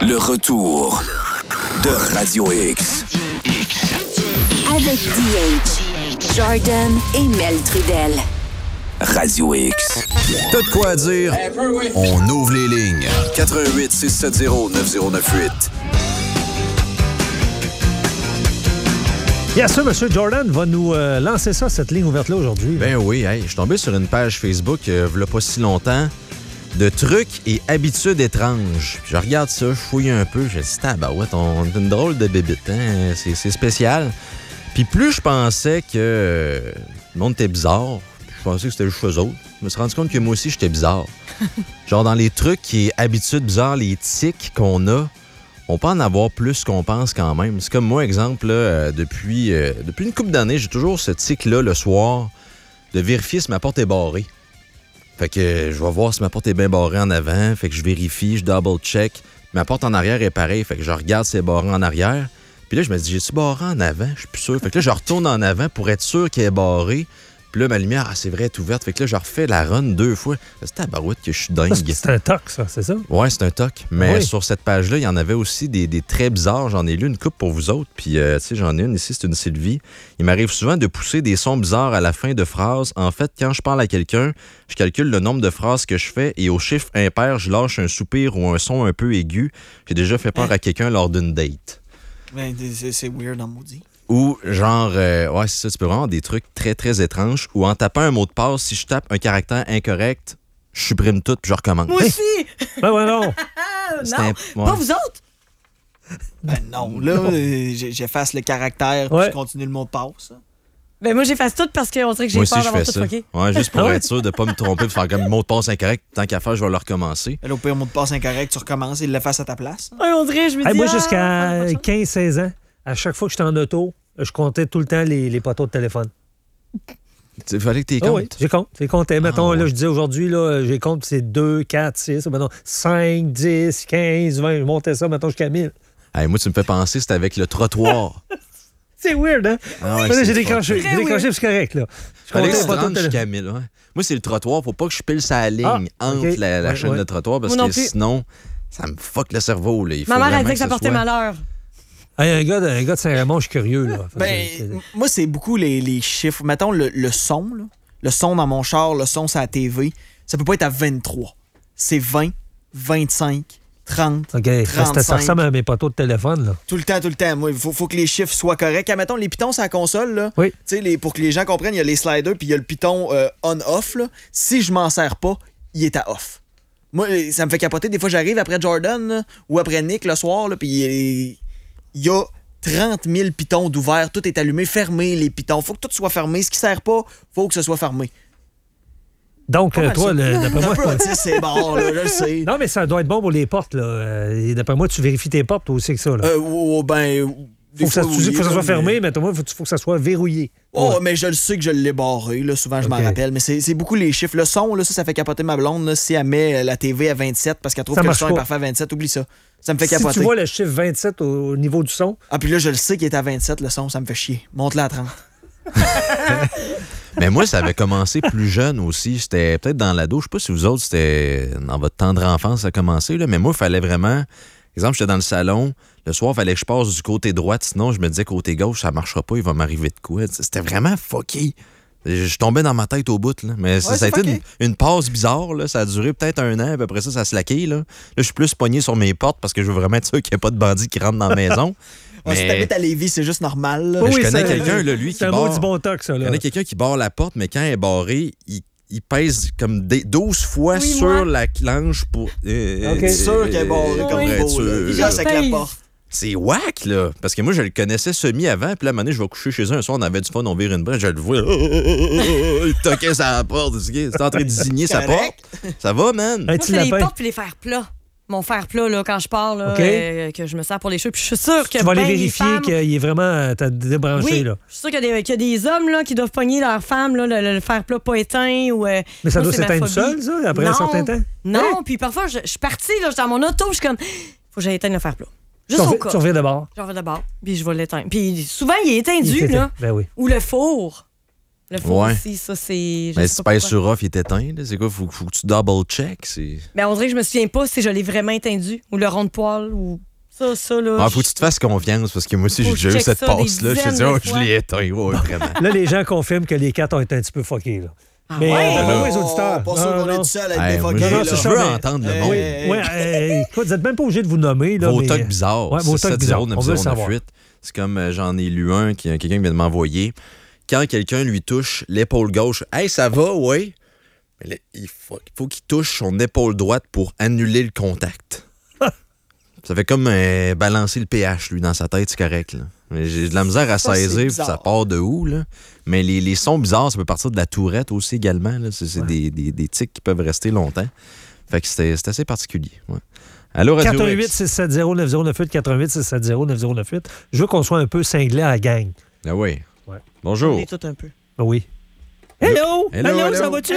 Le retour de Radio X. Avec DH, Jordan et Mel Trudel. Radio X. T'as de quoi dire? On ouvre les lignes. 88 670 9098. Bien sûr, M. Jordan va nous lancer ça, cette ligne ouverte-là aujourd'hui. Ben oui, hey, je suis tombé sur une page Facebook, il n'y a pas si longtemps, de trucs et habitudes étranges. Puis je regarde ça, je fouille un peu, je me dis, tabarouette, on est une drôle de bébite, hein? C'est spécial. Puis plus je pensais que le monde était bizarre, je pensais que c'était juste eux autres, je me suis rendu compte que moi aussi, j'étais bizarre. Genre dans les trucs et habitudes bizarres, les tics qu'on a, on peut en avoir plus qu'on pense quand même. C'est comme moi, exemple, là, depuis une couple d'années, j'ai toujours ce tic-là le soir de vérifier si ma porte est barrée. Fait que je vais voir si ma porte est bien barrée en avant. Fait que je vérifie, je double-check. Ma porte en arrière est pareille. Fait que je regarde si elle est barrée en arrière. Puis là, je me dis, j'ai-tu barré en avant? Je suis plus sûr. Fait que là, je retourne en avant pour être sûr qu'elle est barrée. Puis là, ma lumière, c'est vrai, elle est ouverte. Fait que là, je refais la run 2 fois. C'est à barouette que je suis dingue. C'est un toc, ça, c'est ça? Ouais, c'est un toc. Mais oui. Sur cette page-là, il y en avait aussi des très bizarres. J'en ai lu une couple pour vous autres. Puis, tu sais, j'en ai une ici, c'est une Sylvie. Il m'arrive souvent de pousser des sons bizarres à la fin de phrases. En fait, quand je parle à quelqu'un, je calcule le nombre de phrases que je fais et au chiffre impair, je lâche un soupir ou un son un peu aigu. J'ai déjà fait peur à quelqu'un lors d'une date. Ben, c'est weird en maudit. Ou genre, ouais, c'est ça, tu peux vraiment des trucs très, très étranges. Ou en tapant un mot de passe, si je tape un caractère incorrect, je supprime tout puis je recommence. Moi aussi! Ben ouais, non. Non, pas vous autres? Ben non, là, j'efface le caractère puis je continue le mot de passe. Ben moi, j'efface tout parce qu'on dirait que j'ai moi peur aussi, d'avoir je tout fais ça. fucké. Ouais, juste pour être sûr de pas me tromper de faire comme mot de passe incorrect. Tant qu'à faire, je vais le recommencer. Là, au pire, mot de passe incorrect, tu recommences et il le fasse à ta place. Ouais, on dirait, je me dis... Moi, jusqu'à 15-16 ans, à chaque fois que j'étais en auto, je comptais tout le temps les poteaux de téléphone. Il fallait que tu comptes. Oui, j'ai compté. Mettons, là, je disais aujourd'hui, là, j'ai compte, c'est 2, 4, 6, mettons, 5, 10, 15, 20. Je montais ça, mettons, jusqu'à 1000. Hey, moi, tu me fais penser, c'était avec le trottoir. C'est weird, hein? Ah ouais, là, c'est j'ai décroché, c'est correct, là. Je fallait comptais que les tu poteaux de rentres téléphone. jusqu'à 1000. Ouais. Moi, c'est le trottoir. Faut pas que je pile sa ligne entre la chaîne de trottoir parce Moi non que plus. sinon, ça me fuck le cerveau. Là. Ma mère, elle disait que ça portait malheur. Hey, un gars de Saint-Raymond, je suis curieux, là. Moi, c'est beaucoup les chiffres. Mettons, le son, là. Le son dans mon char, le son sur la TV, ça peut pas être à 23. C'est 20, 25, 30, OK, 35. ça ressemble à mes poteaux de téléphone, là. Tout le temps. Moi, il faut que les chiffres soient corrects. Mettons, les pitons sur la console, là. Oui. Tu sais, pour que les gens comprennent, il y a les sliders puis il y a le piton on-off, là. Si je m'en sers pas, il est à off. Moi, ça me fait capoter. Des fois, j'arrive après Jordan là, ou après Nick le soir, là, puis il y a 30 000 pitons d'ouvert. Tout est allumé, fermé, les pitons. Faut que tout soit fermé. Ce qui sert pas, faut que ce soit fermé. Donc, toi, d'après moi... Un peu autiste, c'est bon, là, je le sais. Non, mais ça doit être bon pour les portes, là. Et d'après moi, tu vérifies tes portes, toi aussi, que ça, là. Faut que ça soit fermé, mais moi, il faut que ça soit verrouillé. Oh, mais je le sais que je l'ai barré, là. Souvent, je m'en rappelle. Mais c'est beaucoup les chiffres. Le son, là, ça fait capoter ma blonde, là. Si elle met la TV à 27 parce qu'elle trouve que le son est parfait à 27, oublie ça. Ça me fait capoter. Si tu vois le chiffre 27 au niveau du son... Ah, puis là, je le sais qu'il est à 27, le son, ça me fait chier. Monte-le à 30. Mais moi, ça avait commencé plus jeune aussi. C'était peut-être dans l'ado. Je sais pas si vous autres, c'était dans votre tendre enfance, ça a commencé. Là. Mais moi, il fallait vraiment... Exemple, j'étais dans le salon. Le soir, il fallait que je passe du côté droit. Sinon, je me disais côté gauche, ça marchera pas. Il va m'arriver de quoi. C'était vraiment fucké. Je tombais dans ma tête au bout. Là. Mais ça a été une passe bizarre. Là. Ça a duré peut-être 1 an. Puis après ça se laquait. Là, je suis plus pogné sur mes portes parce que je veux vraiment être sûr qu'il n'y a pas de bandits qui rentrent dans la maison. Mais... Si t'habites à Lévis, c'est juste normal. Là. Oui, je connais quelqu'un, là, lui, qui barre... C'est un mot du bon toc, ça. Là. Je connais quelqu'un qui barre la porte, mais quand elle est barrée, il pèse comme 12 fois sur la clenche pour... C'est sûr qu'elle est barrée comme beau. Il reste avec la porte. C'est whack, là. Parce que moi, je le connaissais semi avant. Puis là, à un moment donné, je vais coucher chez eux. Un soir, on avait du fun, on vire une brèche. Je le vois. Il toquait sa porte. C'était en train de désigner sa porte. Ça va, man? Moi, c'est les portes puis les fers plats. Mon fer plat, là, quand je pars, là, que je me sers pour les cheveux. Puis je suis sûre que. Tu vas aller vérifier qu'il est vraiment débranché. Oui, là. Je suis sûre qu'il y a des hommes là, qui doivent pogner leur femme, là, le fer plat pas éteint. Ou, mais ça doit s'éteindre seul, ça, après un certain temps? Non, puis parfois, je suis partie, là, j'étais dans mon auto, je suis comme, faut que j'aille éteindre le fer plat. Juste au cas. Tu reviens d'abord. Je reviens d'abord, puis je vais l'éteindre. Puis souvent, il est étendu, là. Ben oui. Ou le four. Le four Ouais. aussi, ça, c'est... je Mais sais si tu pas pèses pourquoi. sur off, il est éteint. Là. C'est quoi? Faut que tu double-check. C'est... Mais on dirait que je me souviens pas si je l'ai vraiment éteindu ou le rond de poêle ou ça, là. Ah, faut que tu te fasses confiance parce que moi aussi, Faut j'ai que déjà eu je check cette ça des passe-là. Je te dis, dizaines de je fois. l'ai éteint. Ouais, vraiment. Là, les gens confirment que les 4 ont été un petit peu fuckés. Là. Mais ouais? oui, les auditeurs. Pas sûr Non, qu'on est non. tout seul à être Hey, moi, défogué, non, là. c'est je ça, veux mais- entendre le Hey, monde. hey, Ouais, écoute, vous n'êtes même pas obligé de vous nommer. Là, Vos mais... tocs bizarres. Ouais, vos tocs bizarres. On veut le 670-9098. savoir. C'est comme j'en ai lu un, quelqu'un vient de m'envoyer. Quand quelqu'un lui touche l'épaule gauche, « Hey, ça va, ouais? » Mais là, il faut qu'il touche son épaule droite pour annuler le contact. Ça fait comme balancer le pH, lui, dans sa tête, c'est correct. Là. Mais j'ai de la misère à Ça, c'est saisir, puis bizarre. ça part de où, là? Mais les sons bizarres, ça peut partir de la tourette aussi également. Là. C'est des tics qui peuvent rester longtemps. Fait que c'est assez particulier. Ouais. Allô, Radio 418-670-9098, 418-670-9098. Je veux qu'on soit un peu cinglé à la gang. Ah oui. Ouais. Bonjour. On est tout un peu. Oui. Hello! Hello, ça hello. va-tu?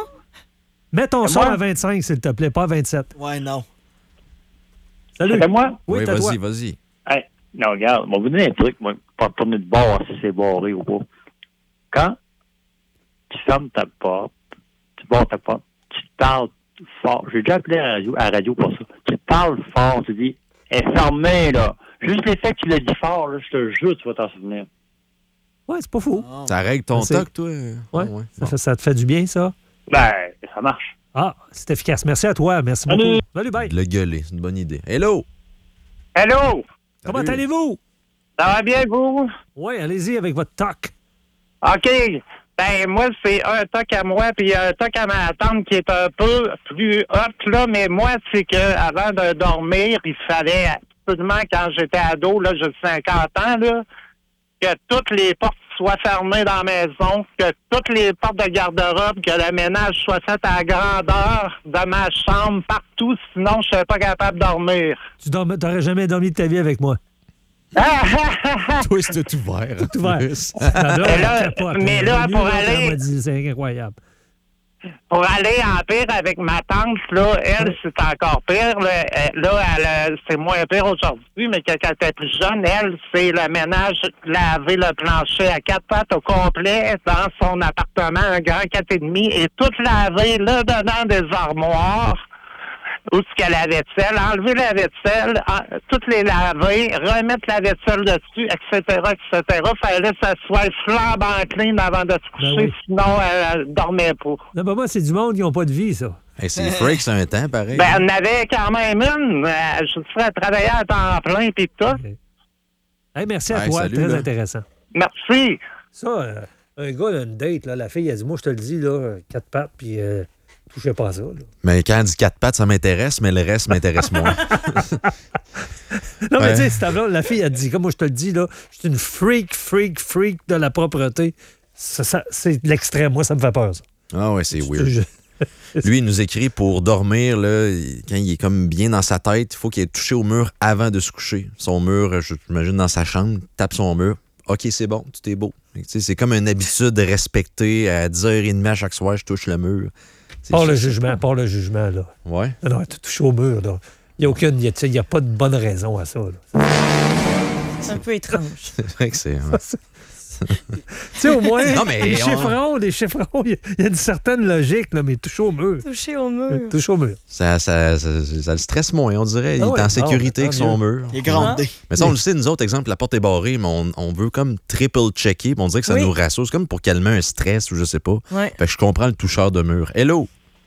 Mets ton son à 25, s'il te plaît, pas à 27. Ouais, non. Salut. C'est moi? Oui, Oui, t'as toi. vas-y. Hey, non, regarde, on va vous donner un truc, moi, pas tourner de bord si c'est barré ou pas. Quand tu fermes ta porte, tu barres ta porte, tu parles fort. J'ai déjà appelé à la radio pour ça. Tu parles fort, tu dis, elle est fermée, là. Juste l'effet que tu l'as dit fort, là, je te jure, tu vas t'en souvenir. Ouais, c'est pas fou. Ça règle ton C'est- toc, toi? Ouais. Ouais. Ça te fait du bien, ça? Ben, ça marche. Ah, c'est efficace. Merci à toi. Merci beaucoup. Salut. Salut, bye. De le gueuler, c'est une bonne idée. Hello! Hello! Comment Salut. allez-vous? Ça va bien, vous? Oui, allez-y avec votre toc. OK. Ben, moi, c'est un toc à moi, puis un toc à ma tante qui est un peu plus hot, là. Mais moi, c'est que avant de dormir, il fallait absolument, quand j'étais ado, là, j'ai 50 ans, là, que toutes les portes soient fermées dans la maison, que toutes les portes de garde-robe, que le ménage soit fait à la grandeur de ma chambre, partout, sinon je serais pas capable de dormir. Tu n'aurais jamais dormi de ta vie avec moi. Toi, c'est tout ouvert. Tout ouvert. Mais là, mais là, pour aller- m'a dit, c'est incroyable. Pour aller en pire avec ma tante, là, elle, c'est encore pire. Là, c'est moins pire aujourd'hui, mais quand elle était plus jeune, elle, c'est le ménage, laver le plancher à 4 pattes au complet dans son appartement, un grand 4,5, et tout laver là dedans des armoires. Où est-ce qu'il y a la vaisselle, enlever la vaisselle, toutes les laver, remettre la vaisselle dessus, etc., etc. Fallait que ça soit flambant clean avant de se coucher, Ben oui. sinon elle dormait pas. Non, ben moi, c'est du monde qui n'ont pas de vie, ça. Hey, c'est freak, c'est un temps, pareil. Ben, elle en avait quand même une. Je serais travailler à temps plein puis tout. Hey, merci à Hey, toi. salut, Très là. intéressant. Merci. Ça, un gars a une date, là, la fille, elle dit, moi, je te le dis, là, 4 pattes, puis touchez pas à ça. Là. Mais quand elle dit 4 pattes, ça m'intéresse, mais le reste m'intéresse moins. Non, mais Ouais. tu sais, c'est la fille, elle dit, comme moi, je te le dis, là, je suis une freak de la propreté. Ça, c'est de l'extrême. Moi, ça me fait peur, ça. Ah ouais, c'est weird. Je- Lui, il nous écrit pour dormir, là, quand il est comme bien dans sa tête, il faut qu'il ait touché au mur avant de se coucher. Son mur, j'imagine dans sa chambre, tape son mur. OK, c'est bon, tout est beau. Tu sais, c'est comme une habitude respectée. À 10h30 à chaque soir, je touche le mur. C'est Par le juste- jugement, là. Ouais. Non, tu touches au mur, là. Il n'y a pas de bonne raison à ça, là. C'est un peu étrange. C'est vrai que c'est... ouais. Tu sais, au moins, Non, mais les chiffrons, il y a une certaine logique, là, mais touche au mur. Touché au mur. Touche au mur. Ça le stresse moins, on dirait. Il Ah est ouais, en bon, sécurité tant avec son mieux. mur. Il est grandé. Mais ça, on le sait, nous autres, exemple, la porte est barrée, mais on veut comme triple-checker, puis on dirait que ça Oui. nous rassure. C'est comme pour calmer un stress ou je sais pas. Ouais. Fait que je comprends le toucheur de mur. Hello!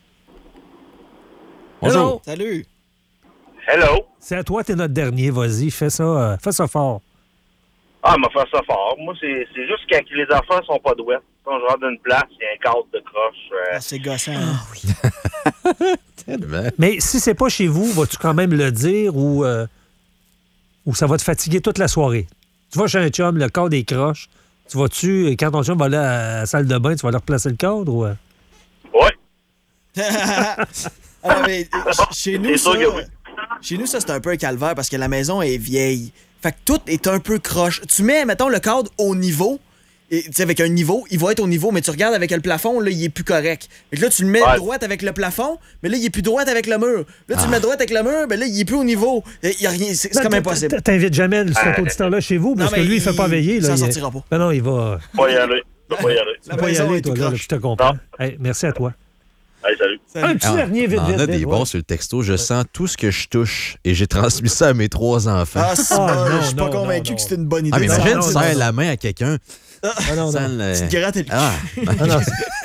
Bonjour! Salut. Hello. C'est à toi, t'es notre dernier. Vas-y, fais ça fort. Ah, m'a fait ça fort. Moi, c'est juste quand les affaires sont pas douettes. Quand je rentre d'une place, il y a un cadre de croche. Ah, c'est gossant. hein. Ben, Mais si c'est pas chez vous, vas-tu quand même le dire ou ça va te fatiguer toute la soirée? Tu vas chez un chum, le cadre est croche. Tu vas-tu, quand ton chum va aller à la salle de bain, tu vas leur replacer le cadre ou... Ouais. Ah, mais, chez nous, C'est sûr ça, que oui. chez nous, ça, c'est un peu un calvaire parce que la maison est vieille. Fait que tout est un peu croche. Tu mets, mettons, le cadre au niveau. Et, tu sais, avec un niveau, il va être au niveau, mais tu regardes avec le plafond, là, il est plus correct. Fait que là, tu le mets Ouais. droite avec le plafond, mais là, il est plus droite avec le mur. Là, tu le mets droite avec le mur, mais là, il est plus au niveau. Il y a rien, c'est comme impossible. T'invites jamais cet auditeur-là chez vous parce Non, que mais lui, il fait pas veiller. il Là, s'en sortira pas. Ben non, il va... Pas y aller. Je vais y aller. Tu vas y aller, toi, là, je te comprends. Hey, merci à toi. Hey, salut. Un petit dernier vite, On a des vite, bons sur le texto. Je sens tout ce que je touche et j'ai transmis ça à mes 3 enfants. Ah, c'est bon, je suis pas convaincu que c'était une bonne idée. Ah, mais imagine, tu serres non. la main à quelqu'un. Non. Tu te grattes le cul. Ah, non.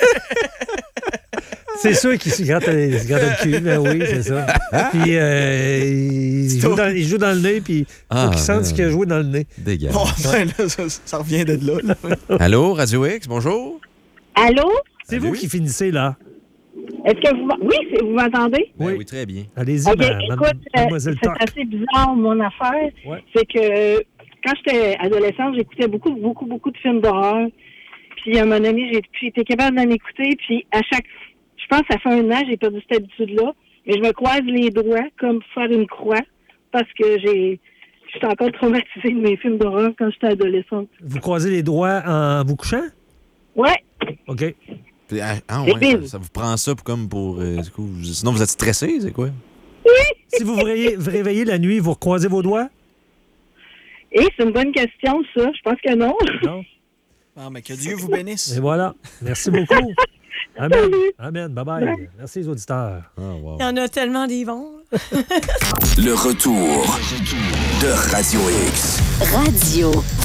C'est sûr qu'il se gratte le cul, ben oui, c'est ça. Puis il joue dans le nez, puis faut qu'il sente ce qu'il a joué dans le nez. Dégage. Bon, ben là, ça revient de là. Allô, Radio X, bonjour. Allô? C'est vous qui finissez, là. Est-ce que vous... Oui, vous m'entendez? Oui, très bien. Allez-y, écoute, mademoiselle c'est Toc. assez bizarre, mon affaire. Ouais. C'est que quand j'étais adolescente, j'écoutais beaucoup de films d'horreur. Puis à un moment donné, j'ai été capable d'en écouter. Puis à chaque... Je pense que ça fait 1 an, j'ai perdu cette habitude-là. Mais je me croise les doigts comme pour faire une croix parce que j'étais encore traumatisée de mes films d'horreur quand j'étais adolescente. Vous croisez les doigts en vous couchant? Ouais. OK. Puis, ouais, ça vous prend ça pour du coup, sinon vous êtes stressé, c'est quoi? Oui. Si vous vous réveillez la nuit, vous recroisez vos doigts? Et c'est une bonne question, ça. Je pense que non. Non. Ah, mais que Dieu vous bénisse. Et voilà. Merci beaucoup. Amen. Amen. Bye-bye. Merci les auditeurs. Oh, wow. Il y en a tellement des bons. Le retour de Radio X. Radio